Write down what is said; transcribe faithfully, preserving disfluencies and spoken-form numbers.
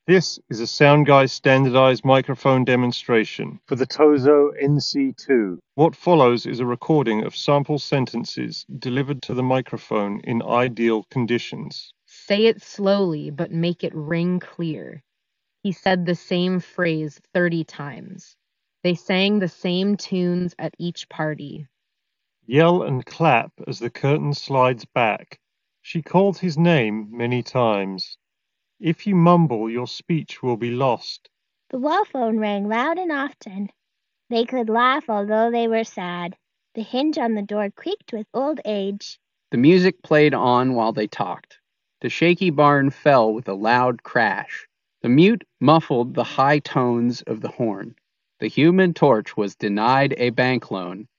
This is a SoundGuy standardized microphone demonstration for the Tozo N C two. What follows is a recording of sample sentences delivered to the microphone in ideal conditions. Say it slowly, but make it ring clear. He said the same phrase thirty times. They sang the same tunes at each party. Yell and clap as the curtain slides back. She called his name many times. If you mumble, your speech will be lost. The wall phone rang loud and often. They could laugh although they were sad. The hinge on the door creaked with old age. The music played on while they talked. The shaky barn fell with a loud crash. The mute muffled the high tones of the horn. The Human Torch was denied a bank loan.